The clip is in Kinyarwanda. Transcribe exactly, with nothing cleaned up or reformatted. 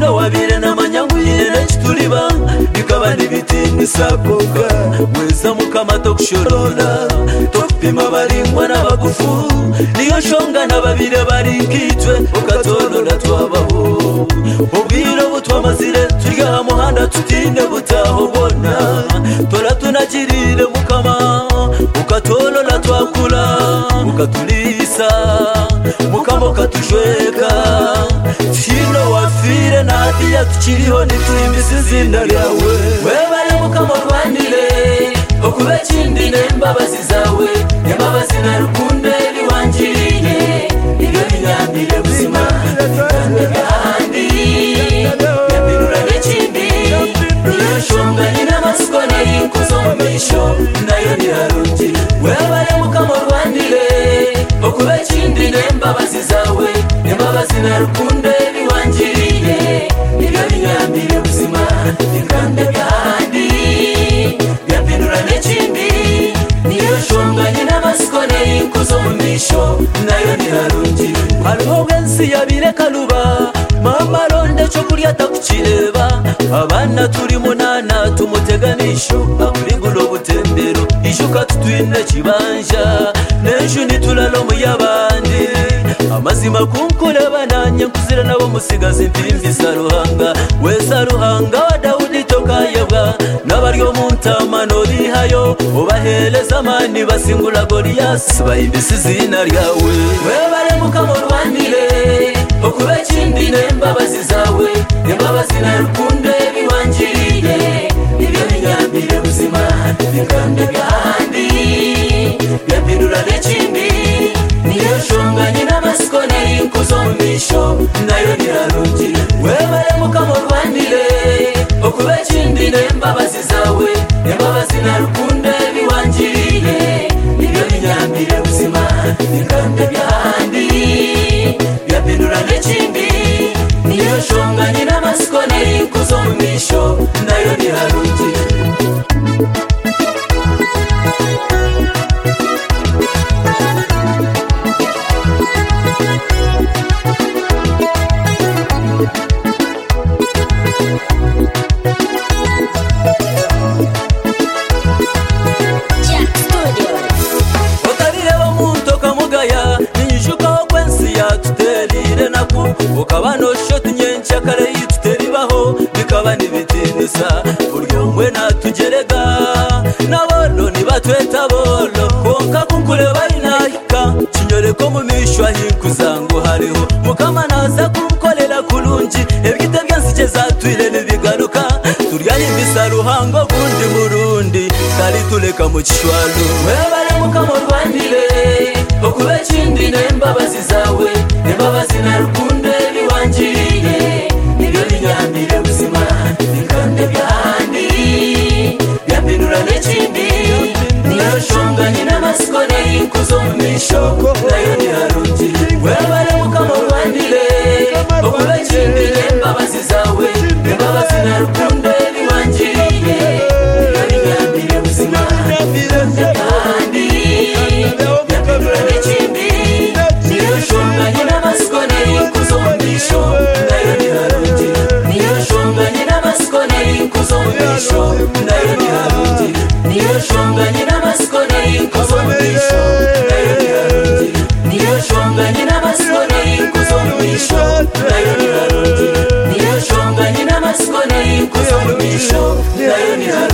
Tumbe wabire na manyangwire na chituliba bikaba nibiti sakoga weza mukamato kushorora topima baringwa n'abagufu niyo shonga n'ababire baringitwe ukatolora twabaho ubwiro butwamazire turya muhanda tutinde butahobona tora tunagirire mukama ukatolora twakula ukatulisa mukama ukatushweka tino wafire nadiya tukiriho nituimbise izina ryawe webare mukama rwanire okube kindi n'embabazi zawe embabazi na rukundo biwangiriye ibyo binyambire buzima kandi byahandi yabirura n'ikindi niyo shonganye n'amasiko n'ayikuzo mu misho nayo ntirarungi webare mukama rwanire okube kindi n'embabazi zawe embabazi na rukundo biwangiriye ibyo binyambire buzima kandi byahandi yabirura n'ikindi niyo shonganye n'amasiko n'ayikuzo mu misho nayo ntirarungi hariho bwensi yabire kaluba mama ronde cyo kurya takukireba abana turi munana tumuteganisho aburingulo butembero ishuka tutwine kibanja n'ejo nitulalo mu yabandi amazima kunkureba nanye nkuzira nabo musigaza impimbi saruhanga wesa ruhanga wa Daudi tokayebwa n'abaryo muntamano bihayo ubahereza amani basingula Goliath bayimbise izina ryawe webare mukama rwanire okube kindi n'embabazi zawe embabazi na rukundo biwangiriye ibyo binyambire buzima bikande byahandi yabirura n'ikindi niyo shonganye n'amasiko n'ayikuzo mu misho nayo ntirarungi webare mukama rwanire okube kindi n'embabazi zawe embabazi na rukundo biwangiriye ibyo binyambire buzima bikande byahandi yabirura n'ikindi niyo shonganye n'amasiko n'ayikuzo mu misho nayo ntirarungi ukabano shoti nyencha kare yituteribaho bikaba nibitinisa buryo mwe natugerega nabolo nibatweta bolo konka kunkureba inahika kinyore ko mu mishwa hinkuzangu hariho mukama naza kumkolera kulungi ebite byansi zatwire nibigaruka turya nimbisa ruhango gundi murundi kali tuleka mu kishwalo webare mukama rwanire okube kindi n'embabazi zawe embabazi na rukundo biwangiriye ibyo binyambire buzima bikande byahandi yabirura n'ikindi niyo shonganye n'amasiko n'ayikuzo mu misho nayo ntirarungi webare mukama rwanire okube kindi n'embabazi zawe embabazi na rukundo biwangiriye ibyo binyambire buzima bikande byahandi yabirura n'ikindi niyo shonganye n'amasiko n'ayikuzo mu misho nayo ntirarungi niyo shonganye n'amasiko n'ayikuzo mu misho nayo ntirarungi niyo shonganye n'amasiko n'ayikuzo mu misho nayo ntirarungi niyo shonganye n'amasiko n'ayikuzo mu misho nayo ntirarungi niyo shonganye n'amasiko n'ayikuzo mu misho nayo ntirarungi